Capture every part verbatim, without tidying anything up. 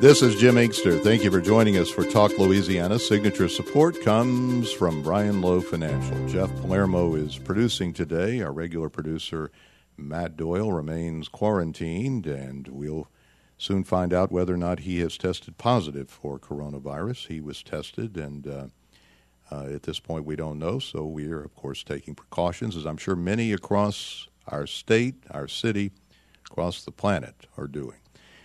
This is Jim Inkster. Thank you for joining us for Talk Louisiana. Signature support comes from Brian Lowe Financial. Jeff Palermo is producing today. Our regular producer, Matt Doyle, remains quarantined, and we'll soon find out whether or not he has tested positive for coronavirus. He was tested, and uh, uh, at this point we don't know, so we are, of course, taking precautions, as I'm sure many across our state, our city, across the planet are doing.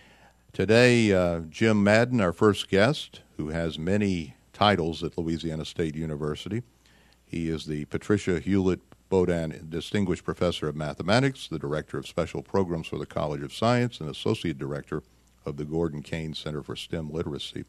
Today, uh, Jim Madden, our first guest, who has many titles at Louisiana State University. He is the Patricia Hewlett Bodan Distinguished Professor of Mathematics, the Director of Special Programs for the College of Science, and Associate Director of the Gordon Cain Center for STEM Literacy.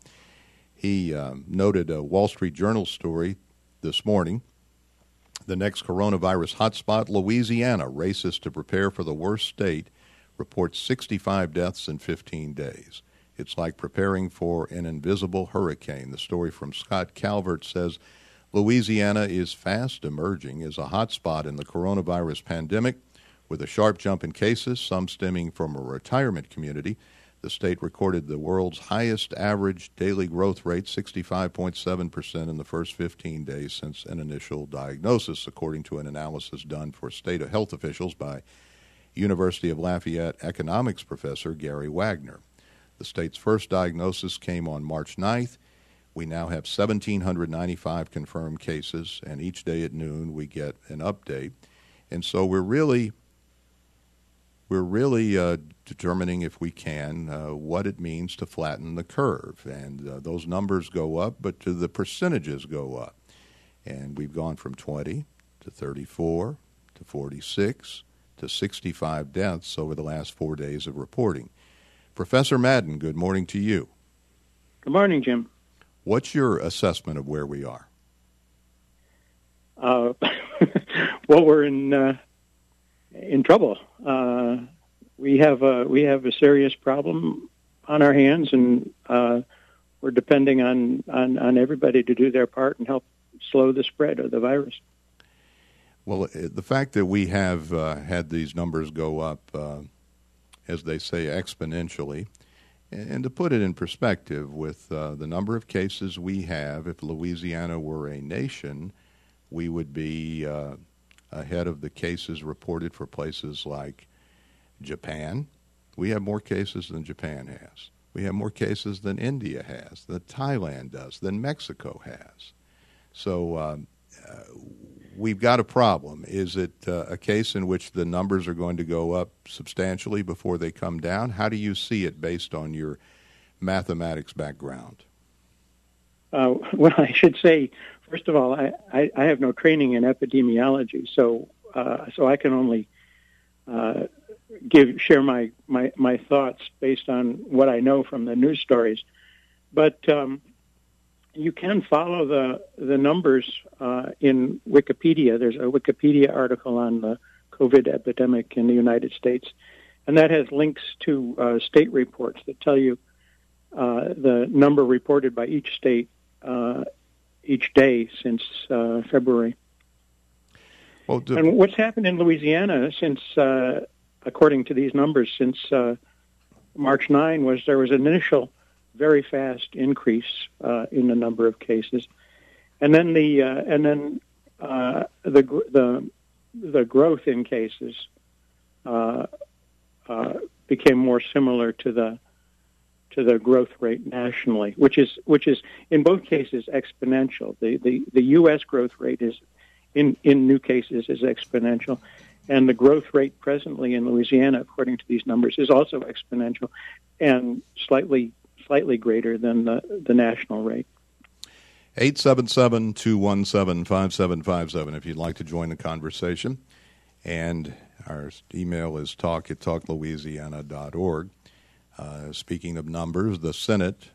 He um, noted a Wall Street Journal story this morning. The next coronavirus hotspot, Louisiana, races to prepare for the worst state, reports sixty-five deaths in fifteen days. It's like preparing for an invisible hurricane. The story from Scott Calvert says Louisiana is fast emerging as a hotspot in the coronavirus pandemic, with a sharp jump in cases, some stemming from a retirement community. The state recorded the world's highest average daily growth rate, sixty-five point seven percent in the first fifteen days since an initial diagnosis, according to an analysis done for state health officials by University of Lafayette economics professor Gary Wagner. The state's first diagnosis came on March ninth. We now have one thousand seven hundred ninety-five confirmed cases, and each day at noon we get an update. And so we're really we're really uh, determining, if we can, uh, what it means to flatten the curve. And uh, those numbers go up, but to the percentages go up. And we've gone from twenty to thirty-four to forty-six to sixty-five deaths over the last four days of reporting. Professor Madden, good morning to you. Good morning, Jim. What's your assessment of where we are? Uh, well, we're in uh, in trouble. Uh, we have a we have a serious problem on our hands, and uh, we're depending on, on, on everybody to do their part and help slow the spread of the virus. Well, the fact that we have uh, had these numbers go up, uh, as they say, exponentially, and to put it in perspective, with uh, the number of cases we have, if Louisiana were a nation, we would be uh, ahead of the cases reported for places like Japan. We have more cases than Japan has. We have more cases than India has, than Thailand does, than Mexico has. So um, uh, we've got a problem. Is it uh, a case in which the numbers are going to go up substantially before they come down? How do you see it based on your mathematics background? Uh, well, I should say, first of all, I, I, I have no training in epidemiology, so uh, so I can only uh, give share my, my, my thoughts based on what I know from the news stories. But um, you can follow the the numbers uh, in Wikipedia. There's a Wikipedia article on the COVID epidemic in the United States, and that has links to uh, state reports that tell you uh, the number reported by each state uh, each day since uh, February. Well, do- and what's happened in Louisiana since, uh, according to these numbers, since uh, March ninth was there was an initial very fast increase uh, in the number of cases, and then the uh, and then uh, the the the growth in cases uh, uh, became more similar to the to the growth rate nationally, which is which is in both cases exponential. The the, the U S growth rate is in, in new cases is exponential, and the growth rate presently in Louisiana, according to these numbers, is also exponential and slightly. slightly greater than the, the national rate. eight seven seven, two one seven, five seven five seven if you'd like to join the conversation. And our email is talk at talk louisiana dot org. Uh, speaking of numbers, the Senate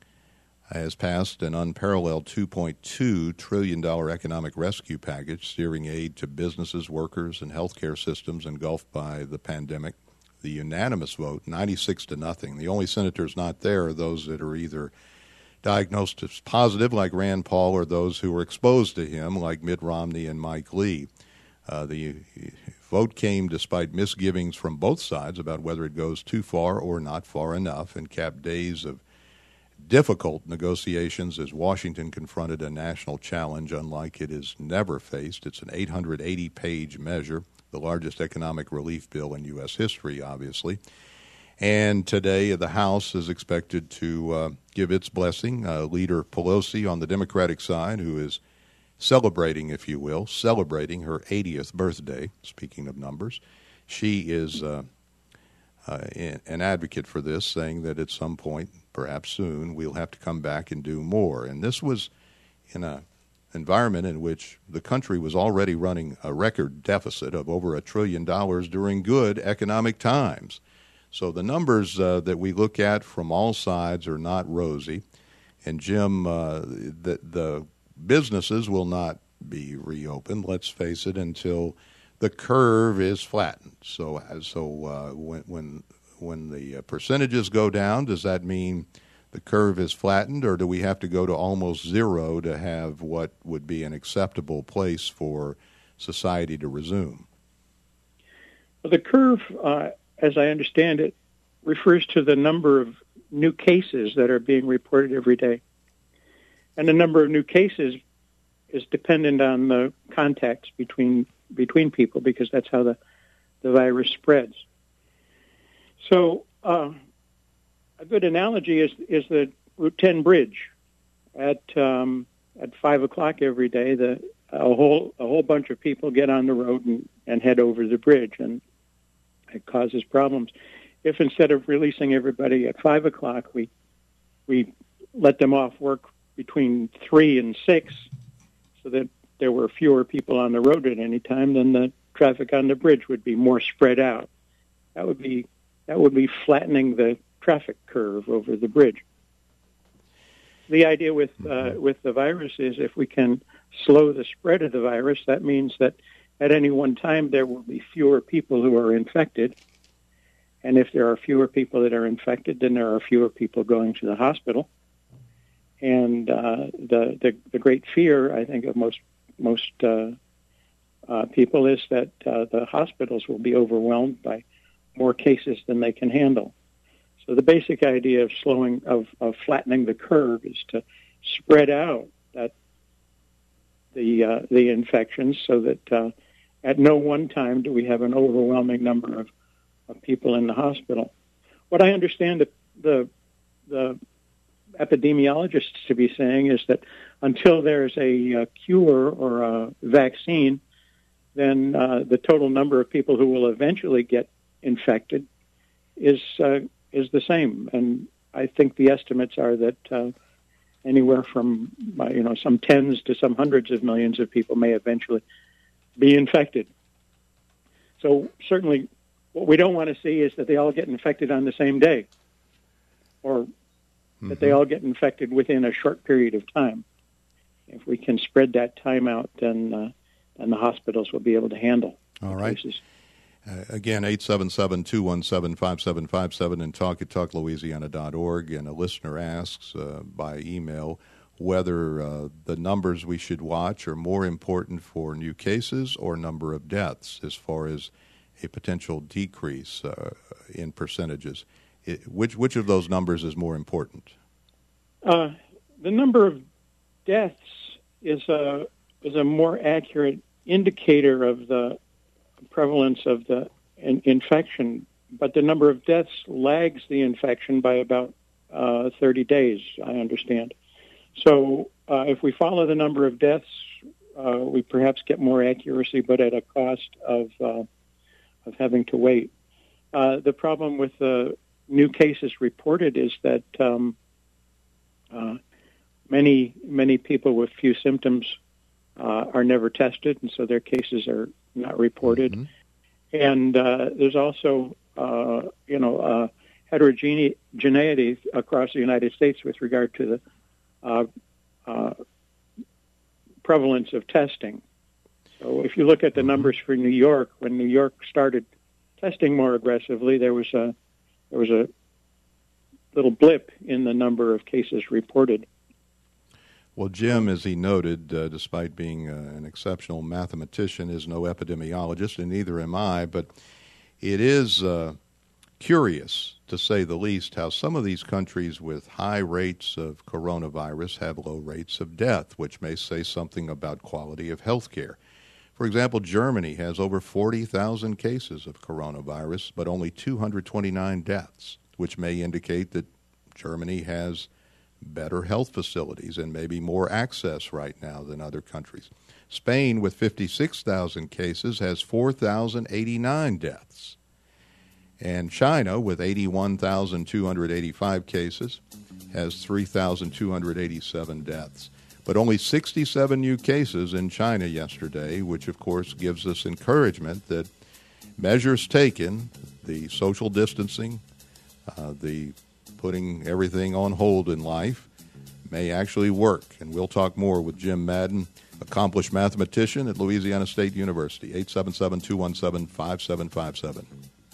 has passed an unparalleled two point two trillion dollars economic rescue package, steering aid to businesses, workers, and healthcare systems engulfed by the pandemic. The unanimous vote, ninety-six to nothing. The only senators not there are those that are either diagnosed as positive, like Rand Paul, or those who were exposed to him, like Mitt Romney and Mike Lee. Uh, the vote came despite misgivings from both sides about whether it goes too far or not far enough, and capped days of difficult negotiations as Washington confronted a national challenge unlike it has never faced. It's an eight hundred eighty page measure, the largest economic relief bill in U S history, obviously. And today the House is expected to uh, give its blessing. Uh, Leader Pelosi on the Democratic side, who is celebrating, if you will, celebrating her eightieth birthday, speaking of numbers, she is uh, uh, an advocate for this, saying that at some point, perhaps soon, we'll have to come back and do more. And this was in an environment in which the country was already running a record deficit of over a trillion dollars during good economic times. So the numbers uh, that we look at from all sides are not rosy. And, Jim, uh, the, the businesses will not be reopened, let's face it, until the curve is flattened. So, so uh, when when when the percentages go down, does that mean the curve is flattened, or do we have to go to almost zero to have what would be an acceptable place for society to resume? Well, the curve, uh, as I understand it, refers to the number of new cases that are being reported every day. And the number of new cases is dependent on the contacts between between people, because that's how the, the virus spreads. So uh, a good analogy is is the Route ten bridge. At um, at five o'clock every day, the a whole a whole bunch of people get on the road and, and head over the bridge, and it causes problems. If instead of releasing everybody at five o'clock, we we let them off work between three and six, so that there were fewer people on the road at any time, then the traffic on the bridge would be more spread out. That would be that would be flattening the traffic curve over the bridge. The idea with uh, with the virus is if we can slow the spread of the virus, that means that at any one time there will be fewer people who are infected. And if there are fewer people that are infected, then there are fewer people going to the hospital. And uh, the, the the great fear, I think, of most most uh, uh, people is that uh, the hospitals will be overwhelmed by more cases than they can handle. So the basic idea of slowing, of, of flattening the curve, is to spread out that the uh, the infections, so that uh, at no one time do we have an overwhelming number of, of people in the hospital. What I understand the the, the epidemiologists to be saying is that until there's a, a cure or a vaccine, then uh, the total number of people who will eventually get infected is uh, is the same. And I think the estimates are that uh, anywhere from uh, you know some tens to some hundreds of millions of people may eventually be infected. So certainly, what we don't want to see is that they all get infected on the same day, or that they all get infected within a short period of time. If we can spread that time out, then uh, then the hospitals will be able to handle all right. cases. Uh, again, eight seven seven, two one seven, five seven five seven and talk at talk louisiana dot org. And a listener asks uh, by email whether uh, the numbers we should watch are more important for new cases or number of deaths as far as a potential decrease uh, in percentages. It, which which of those numbers is more important? Uh, the number of deaths is a is a more accurate indicator of the prevalence of the in, infection, but the number of deaths lags the infection by about uh, thirty days, I understand. So uh, if we follow the number of deaths, uh, we perhaps get more accuracy, but at a cost of uh, of having to wait. Uh, the problem with the new cases reported is that um, uh, many many people with few symptoms uh, are never tested, and so their cases are not reported. Mm-hmm. And uh, there's also uh, you know uh, heterogeneity across the United States with regard to the uh, uh, prevalence of testing. So if you look at the numbers for New York, when New York started testing more aggressively, there was a there was a little blip in the number of cases reported. Well, Jim, as he noted, uh, despite being uh, an exceptional mathematician, is no epidemiologist, and neither am I, but it is uh, curious, to say the least, how some of these countries with high rates of coronavirus have low rates of death, which may say something about quality of health care. For example, Germany has over forty thousand cases of coronavirus, but only two hundred twenty-nine deaths, which may indicate that Germany has better health facilities and maybe more access right now than other countries. Spain, with fifty-six thousand cases, has four thousand eighty-nine deaths. And China, with eighty-one thousand two hundred eighty-five cases, has three thousand two hundred eighty-seven deaths. But only sixty-seven new cases in China yesterday, which, of course, gives us encouragement that measures taken, the social distancing, uh, the putting everything on hold in life, may actually work. And we'll talk more with Jim Madden, accomplished mathematician at Louisiana State University. eight seven seven, two one seven, five seven five seven.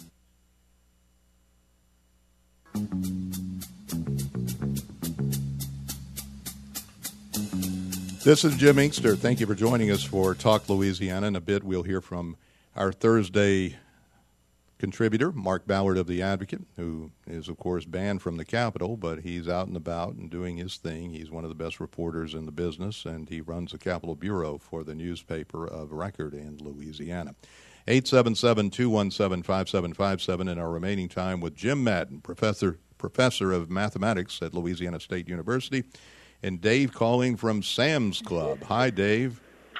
This is Jim Inkster. Thank you for joining us for Talk Louisiana. In a bit, we'll hear from our Thursday contributor, Mark Ballard of The Advocate, who is, of course, banned from the Capitol, but he's out and about and doing his thing. He's one of the best reporters in the business, and he runs the Capitol Bureau for the newspaper of record in Louisiana. eight seven seven, two one seven, five seven five seven in our remaining time with Jim Madden, professor professor of mathematics at Louisiana State University, and Dave calling from Sam's Club. Hi, Dave.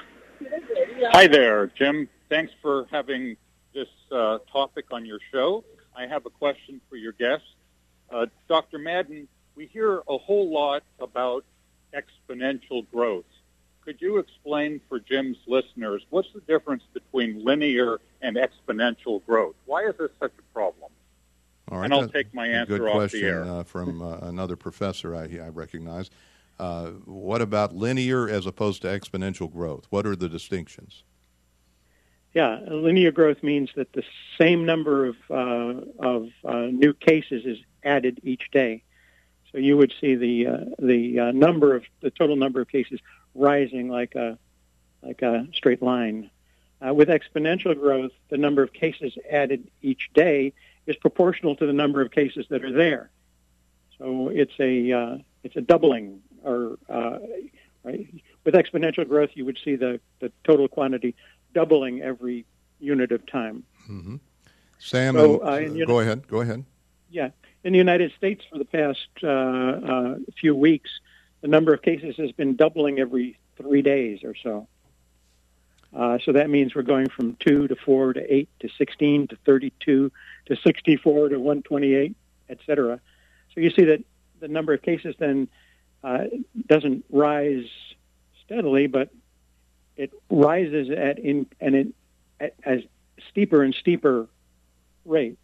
Hi there, Jim. Thanks for having this uh, topic on your show. I have a question for your guest. Uh, Doctor Madden, we hear a whole lot about exponential growth. Could you explain for Jim's listeners what's the difference between linear and exponential growth? Why is this such a problem? All right, and I'll take my answer good off question, the air. Uh, from uh, another professor I, I recognize. Uh, what about linear as opposed to exponential growth? What are the distinctions? Yeah, linear growth means that the same number of uh, of uh, new cases is added each day. So you would see the uh, the uh, number of the total number of cases rising like a like a straight line. Uh, with exponential growth, the number of cases added each day is proportional to the number of cases that are there. So it's a uh, it's a doubling. Or uh, right? With exponential growth, you would see the, the total quantity doubling every unit of time. Mm-hmm. Sam, so, uh, and, go ahead. Go ahead. Yeah, in the United States, for the past uh, uh, few weeks, the number of cases has been doubling every three days or so. Uh, so that means we're going from two to four to eight to sixteen to thirty-two to sixty-four to one twenty-eight, et cetera. So you see that the number of cases then Uh, doesn't rise steadily, but it rises at in and it at, as steeper and steeper rate.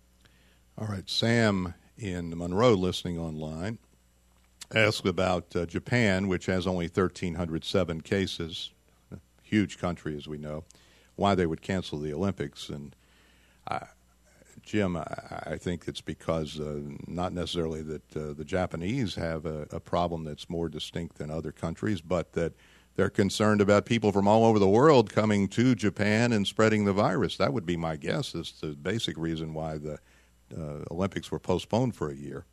All right, Sam in Monroe, listening online, asked about uh, Japan, which has only one thousand three hundred seven cases, a huge country as we know, why they would cancel the Olympics. And I, Jim, I, I think it's because uh, not necessarily that uh, the Japanese have a, a problem that's more distinct than other countries, but that they're concerned about people from all over the world coming to Japan and spreading the virus. That would be my guess. Is the basic reason why the uh, Olympics were postponed for a year.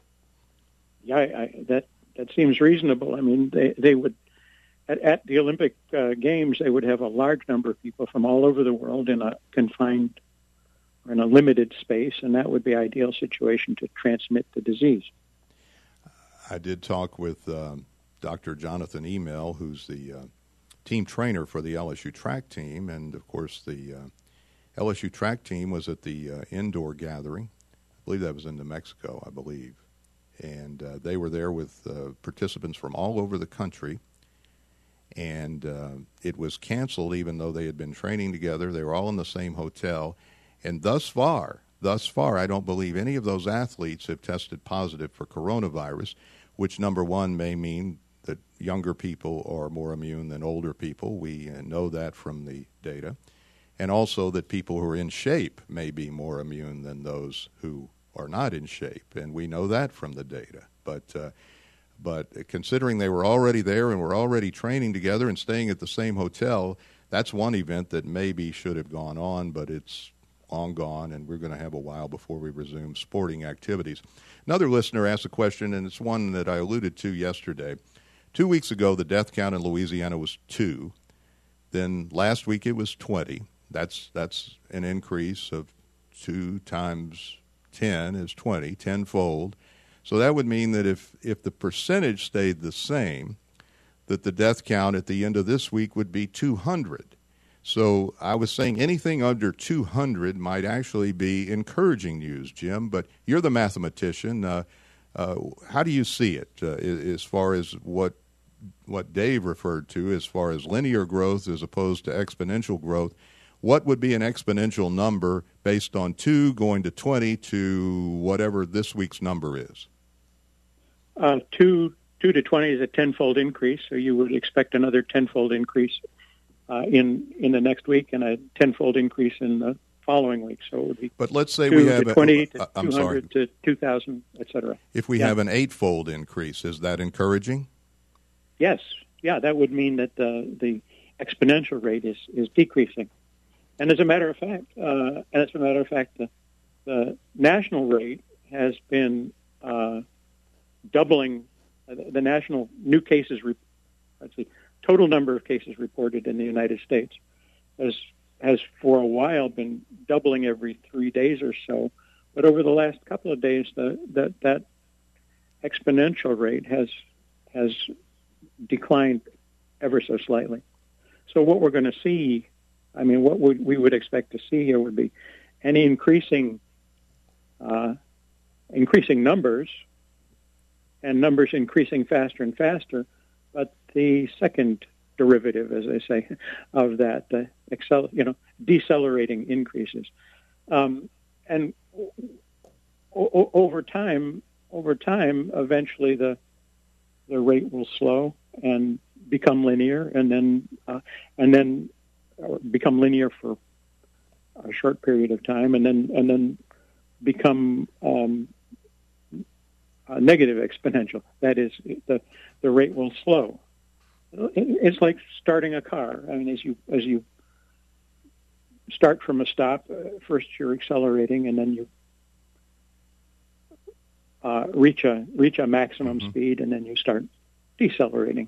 Yeah, I, I, that that seems reasonable. I mean, they they would at, at the Olympic uh, Games they would have a large number of people from all over the world in a confined or in a limited space, and that would be an ideal situation to transmit the disease. I did talk with um, Doctor Jonathan Email, who's the uh, team trainer for the L S U track team, and of course the uh, L S U track team was at the uh, indoor gathering. I believe that was in New Mexico, I believe. And uh, they were there with uh, participants from all over the country. And uh, it was canceled even though they had been training together. They were all in the same hotel. And thus far, thus far, I don't believe any of those athletes have tested positive for coronavirus, which, number one, may mean that younger people are more immune than older people. We uh, know that from the data. And also that people who are in shape may be more immune than those who are not in shape. And we know that from the data. But uh, but considering they were already there and were already training together and staying at the same hotel, that's one event that maybe should have gone on, but it's long gone, and we're going to have a while before we resume sporting activities. Another listener asked a question, and it's one that I alluded to yesterday. Two weeks ago, the death count in Louisiana was two. Then last week it was twenty. That's that's an increase of two times ten is twenty, tenfold. So that would mean that if, if the percentage stayed the same, that the death count at the end of this week would be two hundred. So I was saying anything under two hundred might actually be encouraging news, Jim, but you're the mathematician. Uh, uh, how do you see it uh, as far as what what Dave referred to as far as linear growth as opposed to exponential growth? What would be an exponential number based on two going to twenty to whatever this week's number is? Uh, two, two to twenty is a tenfold increase, so you would expect another tenfold increase uh, in in the next week and a tenfold increase in the following week. So it would be. But let's say we have to twenty a, to uh, I'm two hundred sorry. to two thousand, et cetera. If we yeah. have an eightfold increase, is that encouraging? Yes, yeah, that would mean that uh, the exponential rate is, is decreasing. And as a matter of fact, uh, as a matter of fact, the, the national rate has been uh, doubling. Uh, the national new cases, re- let's see, total number of cases reported in the United States has has for a while been doubling every three days or so. But over the last couple of days, the, the that exponential rate has has declined ever so slightly. So what we're going to see, I mean, what would, we would expect to see here would be any increasing, uh, increasing numbers, and numbers increasing faster and faster. But the second derivative, as I say, of that, the accel- you know, decelerating increases, um, and o- over time, over time, eventually the the rate will slow and become linear, and then uh, and then become linear for a short period of time, and then and then become um, a negative exponential. That is, the the rate will slow. It's like starting a car. I mean, as you as you start from a stop, uh, first you're accelerating, and then you uh, reach a reach a maximum mm-hmm. speed, and then you start decelerating.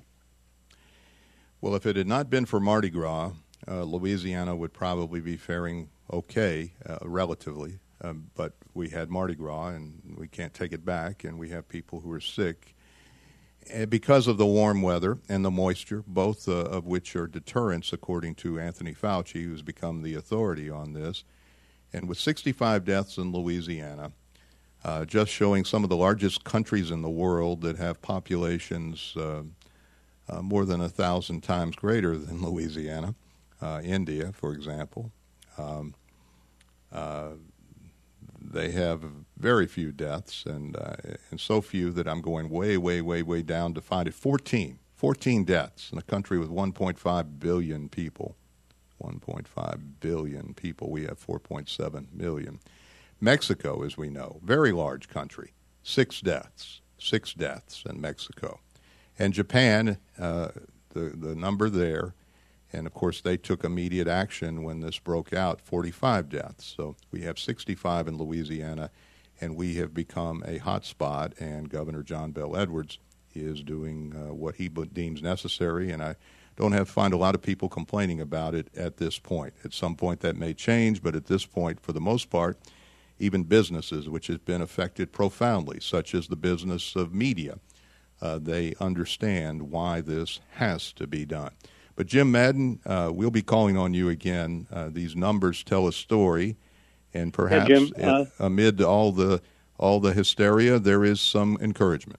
Well, if it had not been for Mardi Gras, uh, Louisiana would probably be faring okay, uh, relatively. Um, but we had Mardi Gras, and we can't take it back, and we have people who are sick. And because of the warm weather and the moisture, both uh, of which are deterrents, according to Anthony Fauci, who's become the authority on this. And with sixty-five deaths in Louisiana, uh, just showing some of the largest countries in the world that have populations uh, uh, more than a thousand times greater than Louisiana, uh, India, for example. Um, uh, They have very few deaths, and uh, and so few that I'm going way, way, way, way down to find it. fourteen, fourteen deaths in a country with one point five billion people. one point five billion people. We have four point seven million. Mexico, as we know, very large country. Six deaths. Six deaths in Mexico. And Japan, uh, the the number there. And, of course, they took immediate action when this broke out, forty-five deaths. So we have sixty-five in Louisiana, and we have become a hot spot, and Governor John Bel Edwards is doing uh, what he deems necessary, and I don't have find a lot of people complaining about it at this point. At some point that may change, but at this point, for the most part, even businesses, which have been affected profoundly, such as the business of media, uh, they understand why this has to be done. But, Jim Madden, uh, we'll be calling on you again. Uh, these numbers tell a story, and perhaps yeah, Jim, uh, amid all the all the hysteria, there is some encouragement.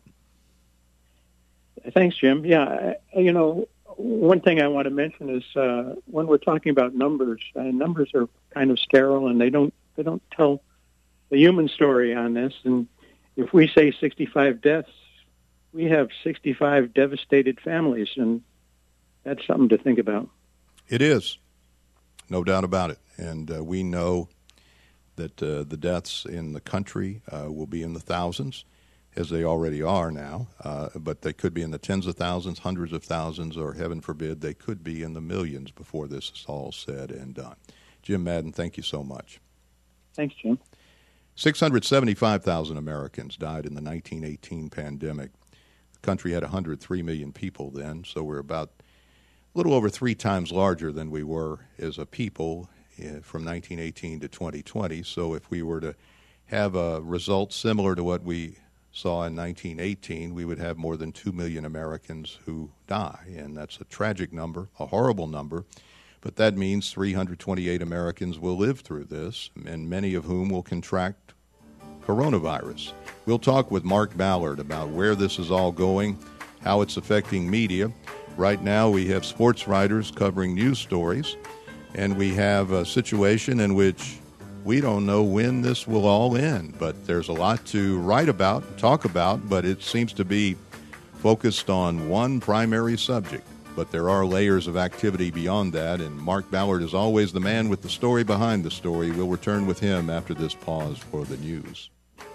Thanks, Jim. Yeah, you know, one thing I want to mention is uh, when we're talking about numbers, uh, numbers are kind of sterile, and they don't they don't tell the human story on this. And if we say sixty-five deaths, we have sixty-five devastated families, and that's something to think about. It is, no doubt about it. And uh, we know that uh, the deaths in the country uh, will be in the thousands, as they already are now, uh, but they could be in the tens of thousands, hundreds of thousands, or heaven forbid, they could be in the millions before this is all said and done. Jim Madden, thank you so much. Thanks, Jim. six hundred seventy-five thousand Americans died in the nineteen eighteen pandemic. The country had one hundred three million people then, so we're about a little over three times larger than we were as a people uh, from nineteen eighteen to twenty twenty. So if we were to have a result similar to what we saw in nineteen eighteen, we would have more than two million Americans who die, and that's a tragic number, a horrible number. But that means three hundred twenty-eight Americans will live through this, and many of whom will contract coronavirus. We'll talk with Mark Ballard about where this is all going, how it's affecting media. Right now we have sports writers covering news stories, and we have a situation in which we don't know when this will all end. But there's a lot to write about, talk about, but it seems to be focused on one primary subject. But there are layers of activity beyond that, and Mark Ballard is always the man with the story behind the story. We'll return with him after this pause for the news.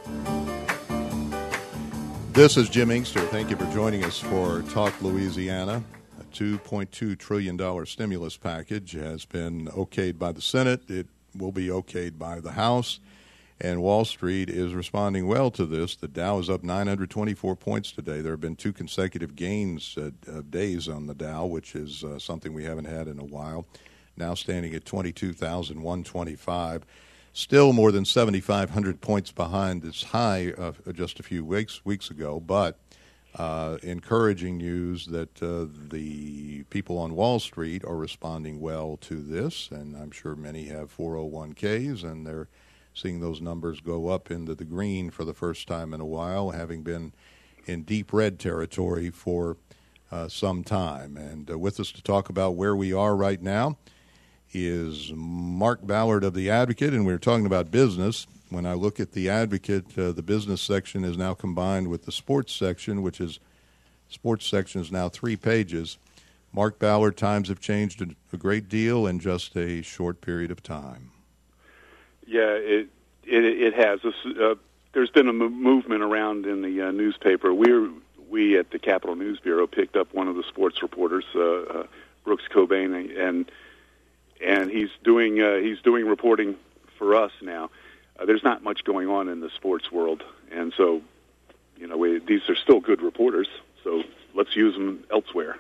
This is Jim Inkster. Thank you for joining us for Talk Louisiana. A two point two trillion dollars stimulus package has been okayed by the Senate. It will be okayed by the House. And Wall Street is responding well to this. The Dow is up nine hundred twenty-four points today. There have been two consecutive gains uh, of days on the Dow, which is uh, something we haven't had in a while. Now standing at twenty-two thousand one hundred twenty-five. Still more than seventy-five hundred points behind its high uh, just a few weeks weeks ago. But uh, encouraging news that uh, the people on Wall Street are responding well to this. And I'm sure many have four oh one k's, and they're seeing those numbers go up into the green for the first time in a while, having been in deep red territory for uh, some time. And uh, with us to talk about where we are right now is Mark Ballard of The Advocate, and we're talking about business. When I look at The Advocate, uh, the business section is now combined with the sports section, which is, sports section is now three pages. Mark Ballard, times have changed a, a great deal in just a short period of time. Yeah, it it, it has. Uh, there's been a m- movement around in the uh, newspaper. We're we at the Capitol News Bureau picked up one of the sports reporters, uh, uh, Brooks Cobain, and and he's doing uh, he's doing reporting for us now. Uh, there's not much going on in the sports world, and so you know we, these are still good reporters. So let's use them elsewhere.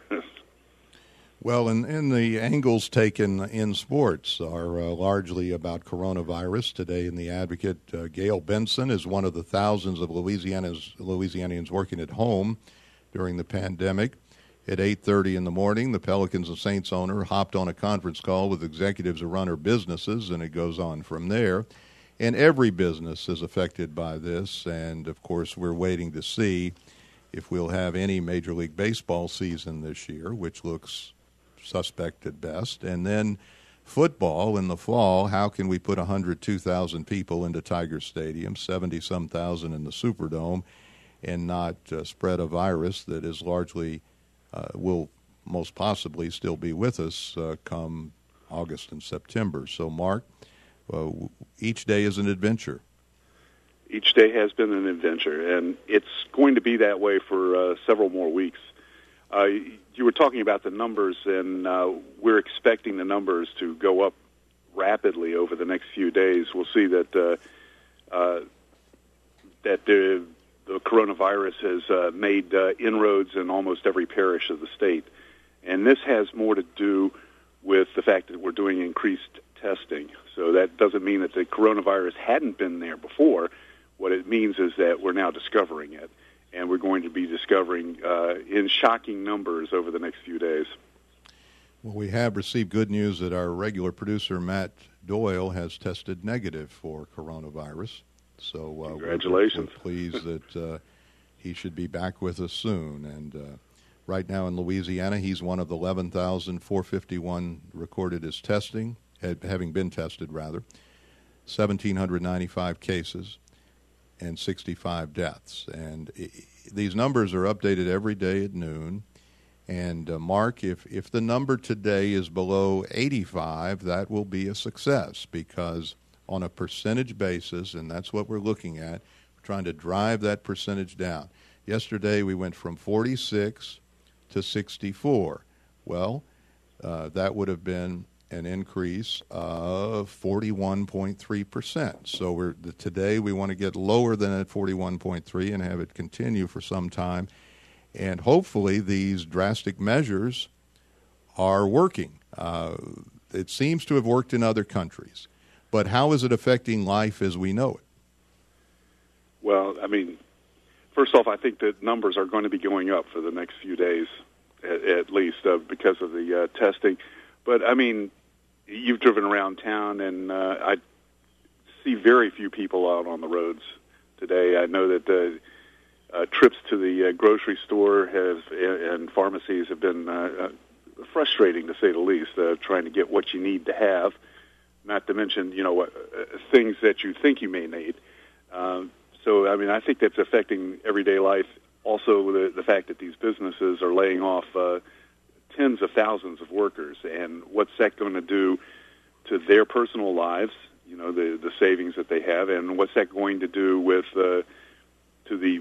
Well, and, and the angles taken in sports are uh, largely about coronavirus. Today in The Advocate, uh, Gail Benson is one of the thousands of Louisiana's, Louisianians working at home during the pandemic. At eight thirty in the morning, the Pelicans and Saints owner hopped on a conference call with executives who run her businesses, and it goes on from there. And every business is affected by this, and, of course, we're waiting to see if we'll have any Major League Baseball season this year, which looks suspect at best. And then football in the fall, how can we put one hundred two thousand people into Tiger Stadium, seventy-some thousand in the Superdome, and not uh, spread a virus that is largely, uh, will most possibly still be with us uh, come August and September. So, Mark, uh, each day is an adventure. Each day has been an adventure, and it's going to be that way for uh, several more weeks. Uh, you were talking about the numbers, and uh, we're expecting the numbers to go up rapidly over the next few days. We'll see that uh, uh, that the, the coronavirus has uh, made uh, inroads in almost every parish of the state, and this has more to do with the fact that we're doing increased testing. So that doesn't mean that the coronavirus hadn't been there before. What it means is that we're now discovering it. And we're going to be discovering uh, in shocking numbers over the next few days. Well, we have received good news that our regular producer, Matt Doyle, has tested negative for coronavirus. So uh, congratulations. We're, we're pleased that uh, he should be back with us soon. And uh, right now in Louisiana, he's one of the eleven thousand four hundred fifty-one recorded as testing, having been tested, rather, one thousand seven hundred ninety-five cases and sixty-five deaths. And these numbers are updated every day at noon. And, uh, Mark, if, if the number today is below eighty-five, that will be a success, because on a percentage basis, and that's what we're looking at, we're trying to drive that percentage down. Yesterday we went from forty-six to sixty-four. Well, uh, that would have been an increase of forty-one point three percent. So we're today we want to get lower than at forty-one point three and have it continue for some time. And hopefully these drastic measures are working. Uh, it seems to have worked in other countries. But how is it affecting life as we know it? Well, I mean, first off, I think that numbers are going to be going up for the next few days, at, at least, uh, because of the uh, testing. But, I mean, you've driven around town, and uh, I see very few people out on the roads today. I know that the uh, trips to the uh, grocery store have and pharmacies have been uh, frustrating, to say the least, uh, trying to get what you need to have, not to mention, you know, what, uh, things that you think you may need. Um, so, I mean, I think that's affecting everyday life. Also, the, the fact that these businesses are laying off uh, tens of thousands of workers, and what's that going to do to their personal lives, you know, the, the savings that they have, and what's that going to do with uh, to the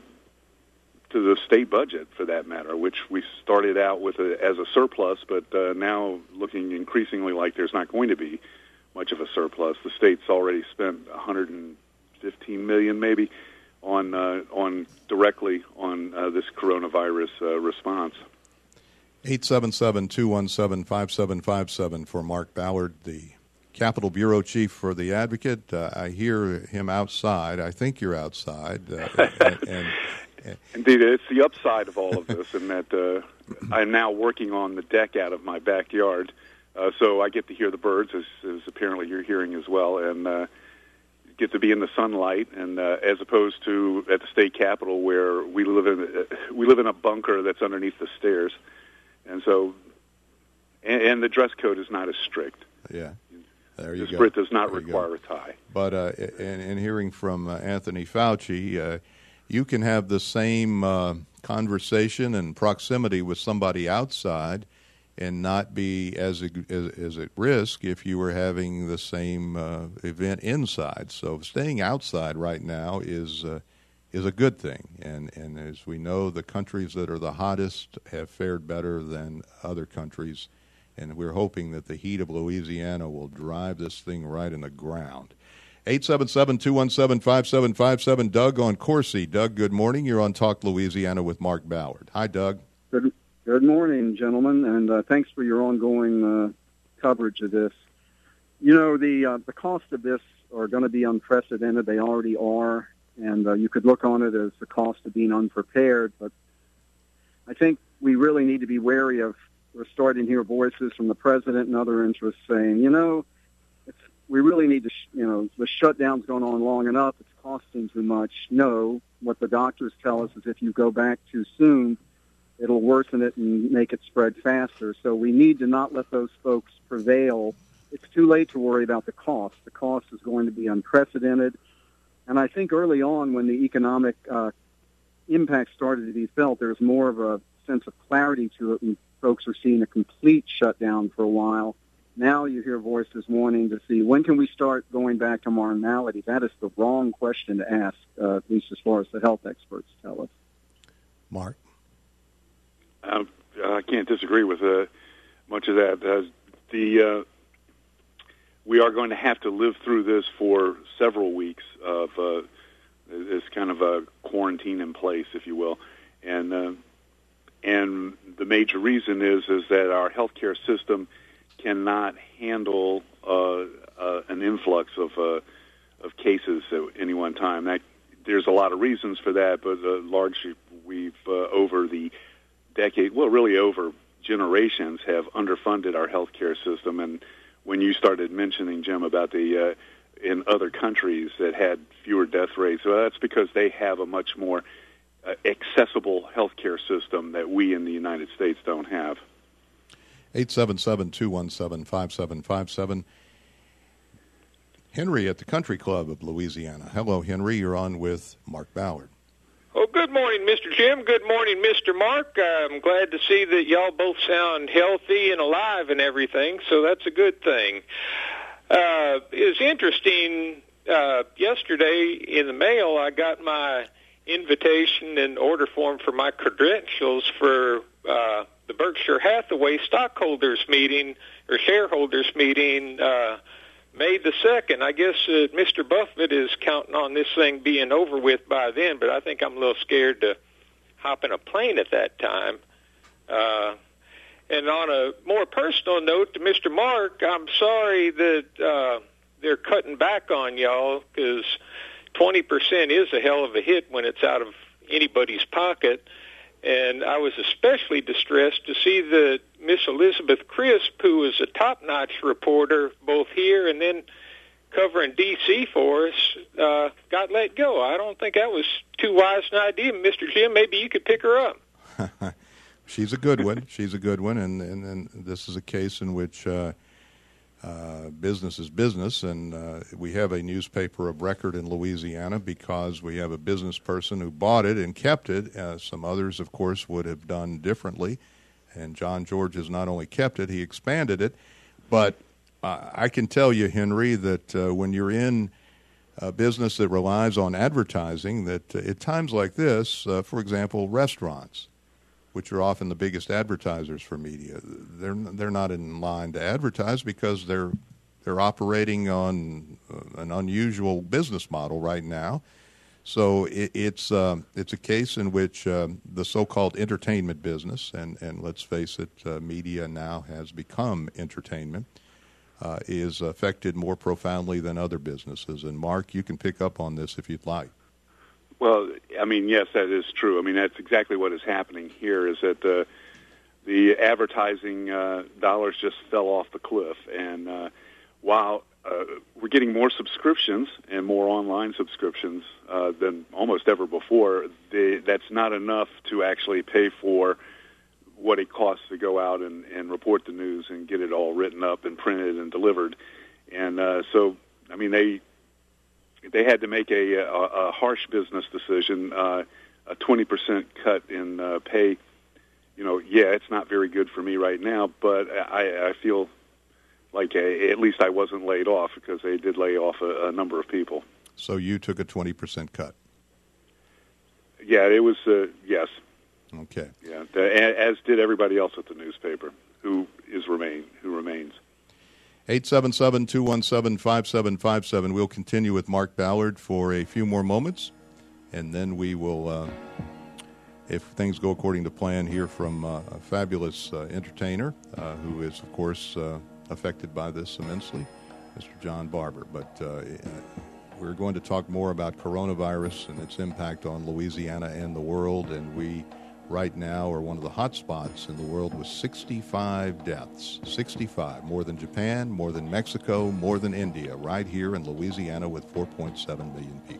to the state budget, for that matter, which we started out with a, as a surplus, but uh, now looking increasingly like there's not going to be much of a surplus. The state's already spent one hundred fifteen million dollars maybe on uh, on directly on uh, this coronavirus uh, response. eight seven seven, two one seven, five seven five seven for Mark Ballard, the Capitol Bureau Chief for The Advocate. Uh, I hear him outside. I think you're outside. Uh, and, and, and Indeed, it's the upside of all of this, in that uh, I'm now working on the deck out of my backyard, uh, so I get to hear the birds, as, as apparently you're hearing as well, and uh, get to be in the sunlight, and uh, as opposed to at the state capitol, where we live in uh, we live in a bunker that's underneath the stairs, and so and, and the dress code is not as strict. Yeah. There you the go. Sprit does not there require a tie. But uh, in, in hearing from uh, Anthony Fauci, uh, you can have the same uh, conversation and proximity with somebody outside and not be as, as, as at risk if you were having the same uh, event inside. So staying outside right now is uh, is a good thing. And, and as we know, the countries that are the hottest have fared better than other countries. And we're hoping that the heat of Louisiana will drive this thing right in the ground. eight seven seven, two one seven, five seven five seven. Doug on Corsi. Doug, good morning. You're on Talk Louisiana with Mark Ballard. Hi, Doug. Good, good morning, gentlemen, and uh, thanks for your ongoing uh, coverage of this. You know, the uh, the cost of this are going to be unprecedented. They already are, and uh, you could look on it as the cost of being unprepared, but I think we really need to be wary of. We're starting to hear voices from the president and other interests saying, you know, it's, we really need to, sh- you know, the shutdown's going on long enough. It's costing too much. No, what the doctors tell us is if you go back too soon, it'll worsen it and make it spread faster. So we need to not let those folks prevail. It's too late to worry about the cost. The cost is going to be unprecedented. And I think early on when the economic uh, impact started to be felt, there was more of a sense of clarity to it, and folks are seeing a complete shutdown for a while. Now you hear voices wanting to see, when can we start going back to normality? That is the wrong question to ask, uh, at least as far as the health experts tell us. Mark? Um, I can't disagree with uh, much of that. Uh, the uh, we are going to have to live through this for several weeks of uh, this kind of a quarantine in place, if you will. And uh, And the major reason is is that our healthcare system cannot handle uh, uh, an influx of uh, of cases at any one time. That, there's a lot of reasons for that, but uh, largely we've uh, over the decade, well, really over generations, have underfunded our healthcare system. And when you started mentioning, Jim, about the uh, in other countries that had fewer death rates, well, that's because they have a much more Uh, accessible healthcare system that we in the United States don't have. eight seven seven, two one seven, five seven five seven. Henry at the Country Club of Louisiana. Hello, Henry. You're on with Mark Ballard. Oh, good morning, Mister Jim. Good morning, Mister Mark. I'm glad to see that y'all both sound healthy and alive and everything, so that's a good thing. Uh, it's interesting. Uh, yesterday in the mail, I got my invitation and order form for my credentials for uh, the Berkshire Hathaway stockholders meeting or shareholders meeting uh, May the second. I guess uh, Mister Buffett is counting on this thing being over with by then, but I think I'm a little scared to hop in a plane at that time. Uh, and on a more personal note to Mister Mark, I'm sorry that uh, they're cutting back on y'all, because twenty percent is a hell of a hit when it's out of anybody's pocket. And I was especially distressed to see that Miss Elizabeth Crisp, who is a top-notch reporter both here and then covering D C for us, uh, got let go. I don't think that was too wise an idea. Mister Jim, maybe you could pick her up. She's a good one. She's a good one, and, and, and this is a case in which uh, uh, business is business, and uh, we have a newspaper of record in Louisiana because we have a business person who bought it and kept it. Uh, some others, of course, would have done differently, and John George has not only kept it, he expanded it. But uh, I can tell you, Henry, that uh, when you're in a business that relies on advertising, that uh, at times like this, uh, for example, restaurants, which are often the biggest advertisers for media, they're they're not in line to advertise because they're they're operating on an unusual business model right now. So it, it's uh, it's a case in which uh, the so-called entertainment business, and, and let's face it, uh, media now has become entertainment, uh, is affected more profoundly than other businesses. And Mark, you can pick up on this if you'd like. Well, I mean, yes, that is true. I mean, that's exactly what is happening here, is that the the advertising uh, dollars just fell off the cliff. And uh, while uh, we're getting more subscriptions and more online subscriptions uh, than almost ever before, they, that's not enough to actually pay for what it costs to go out and, and report the news and get it all written up and printed and delivered. And uh, so, I mean, they... They had to make a, a, a harsh business decision, uh, a twenty percent cut in uh, pay. You know, yeah, it's not very good for me right now, but I, I feel like a, at least I wasn't laid off, because they did lay off a, a number of people. So you took a twenty percent cut? Yeah, it was, uh, yes. Okay. Yeah, the, as did everybody else at the newspaper who is remain who remains. eight seven seven, two one seven, five seven five seven. We'll continue with Mark Ballard for a few more moments, and then we will, uh, if things go according to plan, hear from uh, a fabulous uh, entertainer uh, who is, of course, uh, affected by this immensely, Mister John Barber. But uh, we're going to talk more about coronavirus and its impact on Louisiana and the world, and we right now are one of the hot spots in the world with sixty-five deaths. sixty-five, more than Japan, more than Mexico, more than India, right here in Louisiana with four point seven million people.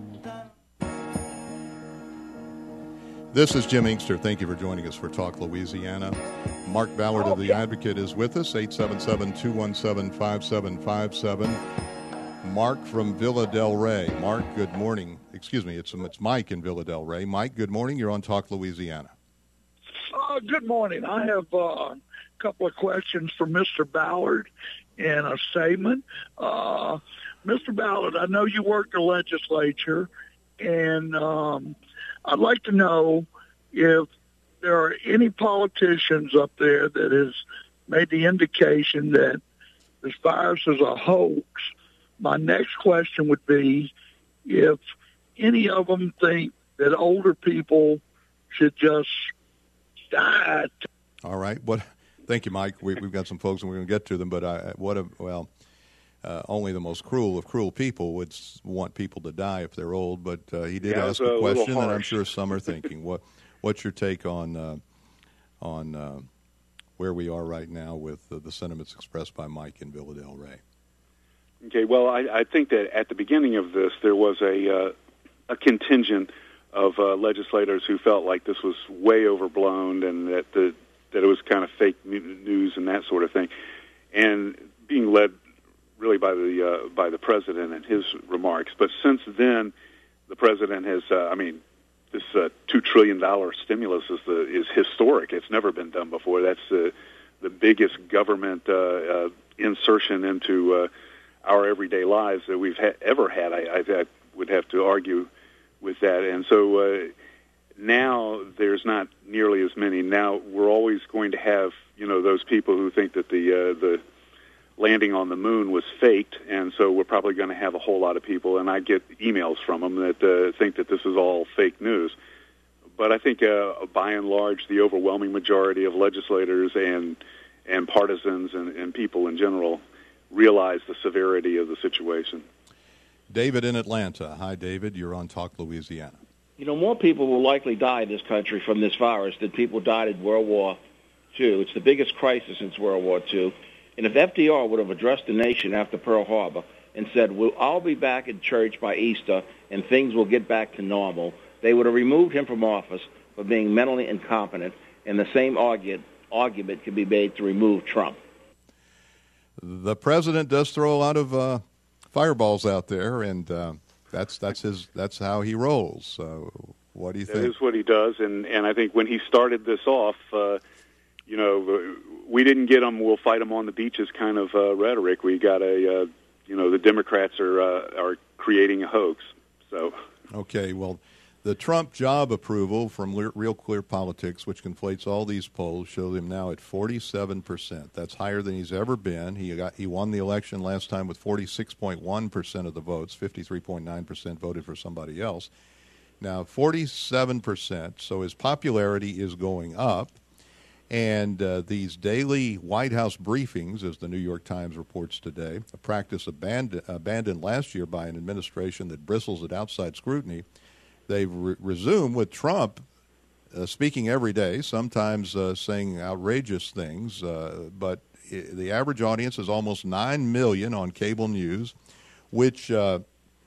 This is Jim Inkster. Thank you for joining us for Talk Louisiana. Mark Ballard of The Advocate is with us, eight seven seven, two one seven, five seven five seven. Mark from Villa Del Rey. Mark, good morning. Excuse me, it's it's Mike in Villa Del Rey. Mike, good morning. You're on Talk Louisiana. Uh, good morning. I have uh, a couple of questions for Mister Ballard and a statement. Uh, Mister Ballard, I know you work the legislature, and um, I'd like to know if there are any politicians up there that has made the indication that this virus is a hoax. My next question would be if any of them think that older people should just die. All right. What? Thank you, Mike. We, we've got some folks, and we're going to get to them. But I, what? A, well, uh, only the most cruel of cruel people would want people to die if they're old. But uh, he did yeah, ask a, a question, and I'm harsh. sure some are thinking, what? What's your take on uh, on uh, where we are right now with uh, the sentiments expressed by Mike in Villa Del Rey? Okay, well, I, I think that at the beginning of this, there was a uh, a contingent of uh, legislators who felt like this was way overblown and that the that it was kind of fake news and that sort of thing, and being led really by the uh, by the president and his remarks. But since then, the president has, uh, I mean, this uh, two trillion dollar stimulus is the is historic. It's never been done before. That's the the biggest government uh, uh, insertion into uh, our everyday lives that we've ha- ever had. I, I, I would have to argue with that. And so uh, now there's not nearly as many. Now we're always going to have, you know, those people who think that the uh, the landing on the moon was faked, and so we're probably going to have a whole lot of people, and I get emails from them that uh, think that this is all fake news. But I think, uh, by and large, the overwhelming majority of legislators and and partisans and, and people in general realize the severity of the situation. David in Atlanta. Hi, David. You're on Talk Louisiana. You know, more people will likely die in this country from this virus than people died in World War Two. It's the biggest crisis since World War Two. And if F D R would have addressed the nation after Pearl Harbor and said, we'll all be back in church by Easter and things will get back to normal, they would have removed him from office for being mentally incompetent, and the same argument, argument could be made to remove Trump. The president does throw a lot of uh, fireballs out there, and uh, that's that's his that's how he rolls. So, what do you think? That is what he does, and and I think when he started this off, uh, you know, we didn't get him. We'll fight him on the beaches kind of uh, rhetoric. We got a, uh, you know, the Democrats are uh, are creating a hoax. So, okay, well. The Trump job approval from Real Clear Politics, which conflates all these polls, shows him now at forty-seven percent. That's higher than he's ever been. He got he won the election last time with forty-six point one percent of the votes. fifty-three point nine percent voted for somebody else. Now, forty-seven percent, so his popularity is going up. And uh, these daily White House briefings, as the New York Times reports today, a practice abandoned, abandoned last year by an administration that bristles at outside scrutiny, they've re- resumed with Trump uh, speaking every day, sometimes uh, saying outrageous things. Uh, but I- the average audience is almost nine million on cable news, which uh,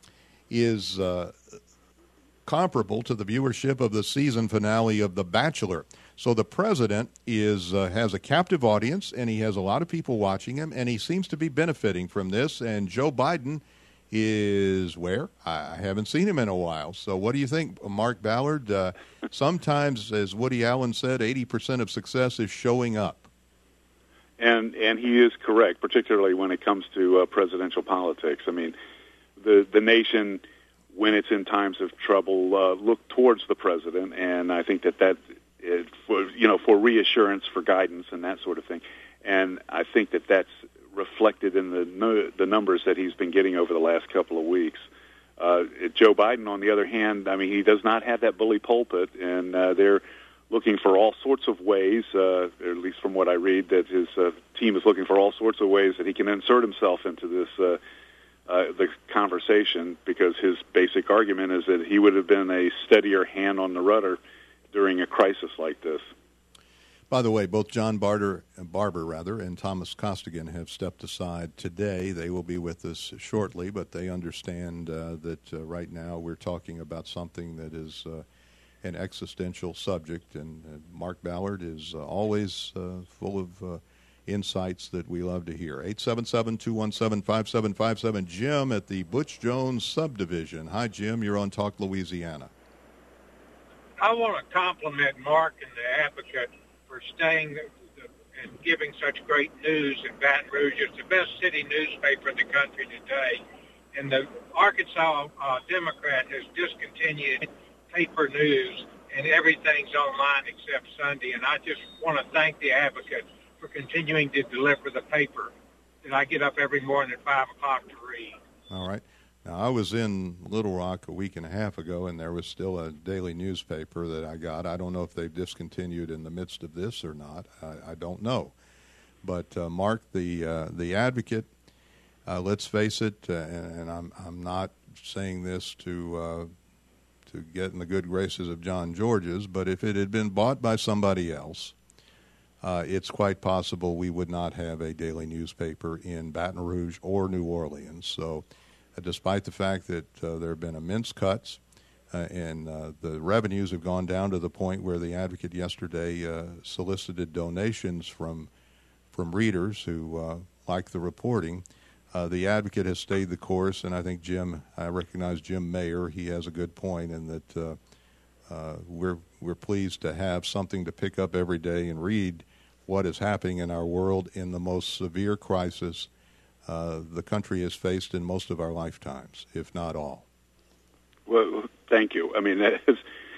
is uh, comparable to the viewership of the season finale of The Bachelor. So the president is uh, has a captive audience, and he has a lot of people watching him, and he seems to be benefiting from this. And Joe Biden is where? I haven't seen him in a while. So what do you think, Mark Ballard? Uh, sometimes, as Woody Allen said, eighty percent of success is showing up. And and he is correct, particularly when it comes to uh, presidential politics. I mean, the the nation, when it's in times of trouble, uh, look towards the president, and I think that that is for, you know, for reassurance, for guidance, and that sort of thing. And I think that that's reflected in the the numbers that he's been getting over the last couple of weeks. Uh, Joe Biden, on the other hand, I mean, he does not have that bully pulpit, and uh, they're looking for all sorts of ways, uh, or at least from what I read, that his uh, team is looking for all sorts of ways that he can insert himself into this uh, uh, the conversation, because his basic argument is that he would have been a steadier hand on the rudder during a crisis like this. By the way, both John Barber, Barber rather, and Thomas Costigan have stepped aside today. They will be with us shortly, but they understand uh, that uh, right now we're talking about something that is uh, an existential subject, and uh, Mark Ballard is uh, always uh, full of uh, insights that we love to hear. eight seven seven, two one seven, five seven five seven. Jim at the Butch Jones subdivision. Hi, Jim. You're on Talk Louisiana. I want to compliment Mark and the Advocate for staying and giving such great news in Baton Rouge. It's the best city newspaper in the country today. And the Arkansas uh, Democrat has discontinued paper news, and everything's online except Sunday. And I just want to thank the Advocate for continuing to deliver the paper that I get up every morning at five o'clock to read. All right. Now, I was in Little Rock a week and a half ago, and there was still a daily newspaper that I got. I don't know if they've discontinued in the midst of this or not. I, I don't know. But, uh, Mark, the uh, the Advocate, uh, let's face it, uh, and, and I'm I'm not saying this to uh, to get in the good graces of John George's, but if it had been bought by somebody else, uh, it's quite possible we would not have a daily newspaper in Baton Rouge or New Orleans. So, despite the fact that uh, there have been immense cuts uh, and uh, the revenues have gone down to the point where the Advocate yesterday uh, solicited donations from from readers who uh, like the reporting, uh, the Advocate has stayed the course, and I think Jim, I recognize Jim Mayer, he has a good point in that uh, uh, we're we're pleased to have something to pick up every day and read what is happening in our world in the most severe crisis Uh, the country has faced in most of our lifetimes, if not all. Well, thank you. I mean, that is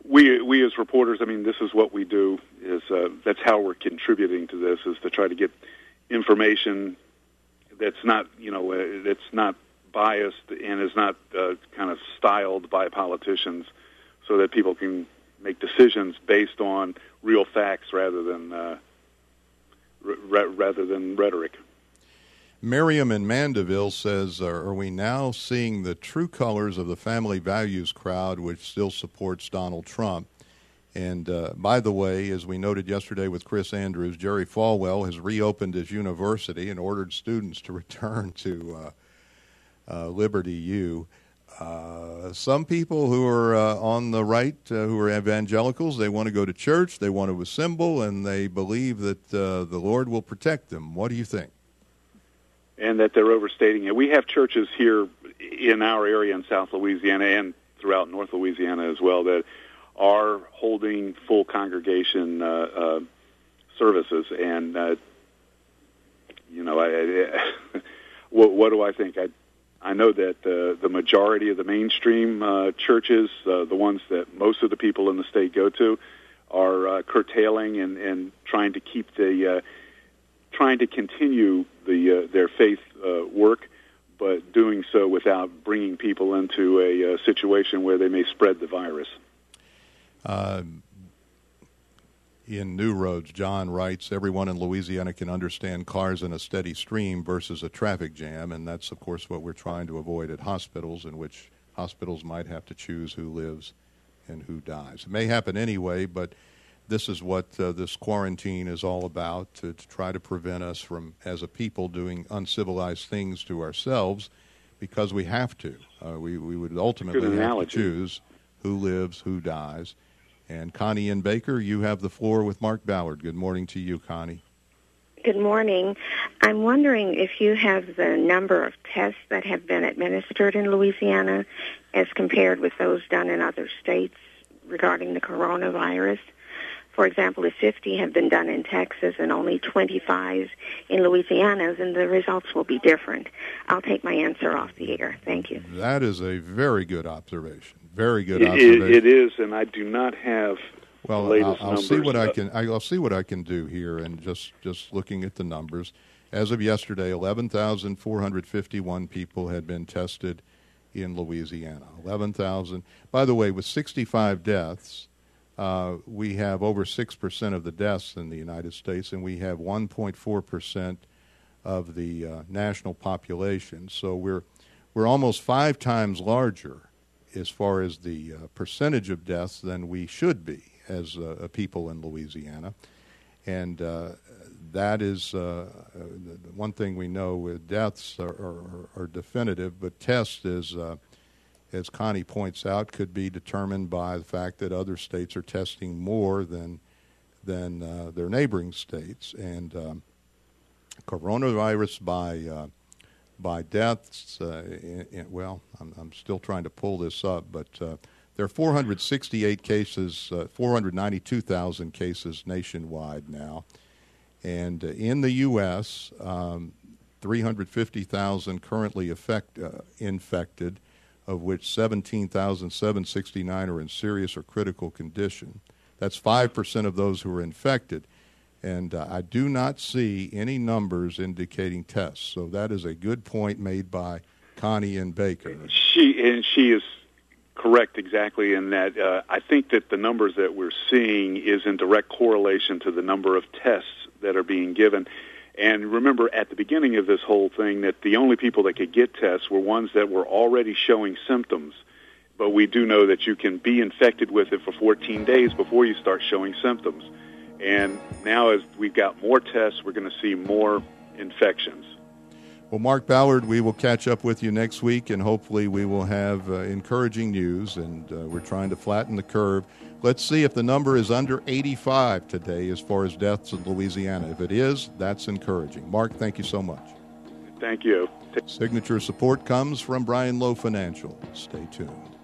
we we as reporters, I mean, this is what we do. Is uh, that's how we're contributing to this, is to try to get information that's not, you know, uh, that's not biased and is not uh, kind of styled by politicians, so that people can make decisions based on real facts rather than uh, r- rather than rhetoric. Miriam in Mandeville says, are we now seeing the true colors of the family values crowd which still supports Donald Trump? And uh, by the way, as we noted yesterday with Chris Andrews, Jerry Falwell has reopened his university and ordered students to return to uh, uh, Liberty U. Uh, some people who are uh, on the right, uh, who are evangelicals, they want to go to church, they want to assemble, and they believe that uh, the Lord will protect them. What do you think? And that they're overstating it. We have churches here in our area in South Louisiana and throughout North Louisiana as well that are holding full congregation uh, uh, services. And, uh, you know, I, I, what, what do I think? I I know that uh, the majority of the mainstream uh, churches, uh, the ones that most of the people in the state go to, are uh, curtailing and, and trying to keep the uh, trying to continue the uh, their faith uh, work, but doing so without bringing people into a uh, situation where they may spread the virus. Uh, in New Roads, John writes, everyone in Louisiana can understand cars in a steady stream versus a traffic jam, and that's, of course, what we're trying to avoid at hospitals, in which hospitals might have to choose who lives and who dies. It may happen anyway, but this is what uh, this quarantine is all about, to, to try to prevent us from, as a people, doing uncivilized things to ourselves, because we have to. Uh, we, we would ultimately have to choose who lives, who dies. And Connie and Baker, you have the floor with Mark Ballard. Good morning to you, Connie. Good morning. I'm wondering if you have the number of tests that have been administered in Louisiana as compared with those done in other states regarding the coronavirus. For example, if fifty have been done in Texas and only twenty-five in Louisiana, then the results will be different. I'll take my answer off the air. Thank you. That is a very good observation. Very good it, observation. It is, and I do not have well, the latest I'll, I'll numbers. see what I can. I'll see what I can do here, and just just looking at the numbers. As of yesterday, eleven thousand four hundred fifty-one people had been tested in Louisiana. eleven thousand. By the way, with sixty-five deaths. Uh, we have over six percent of the deaths in the United States, and we have one point four percent of the uh, national population. So we're we're almost five times larger as far as the uh, percentage of deaths than we should be as uh, a people in Louisiana. And uh, that is uh, the one thing we know with deaths are, are, are definitive, but test is... Uh, as Connie points out, could be determined by the fact that other states are testing more than than uh, their neighboring states. And um, coronavirus by uh, by deaths, uh, in, in, well, I'm, I'm still trying to pull this up, but uh, there are four hundred sixty-eight cases, uh, four hundred ninety-two thousand cases nationwide now. And uh, in the U S, um, three hundred fifty thousand currently affect, uh, infected, of which seventeen thousand seven hundred sixty-nine are in serious or critical condition. That's five percent of those who are infected. And uh, I do not see any numbers indicating tests. So that is a good point made by Connie and Baker. She and she is correct exactly in that. Uh, I think that the numbers that we're seeing is in direct correlation to the number of tests that are being given. And remember, at the beginning of this whole thing, that the only people that could get tests were ones that were already showing symptoms. But we do know that you can be infected with it for fourteen days before you start showing symptoms. And now as we've got more tests, we're going to see more infections. Well, Mark Ballard, we will catch up with you next week, and hopefully we will have uh, encouraging news, and uh, we're trying to flatten the curve. Let's see if the number is under eighty-five today as far as deaths in Louisiana. If it is, that's encouraging. Mark, thank you so much. Thank you. Signature support comes from Brian Lowe Financial. Stay tuned.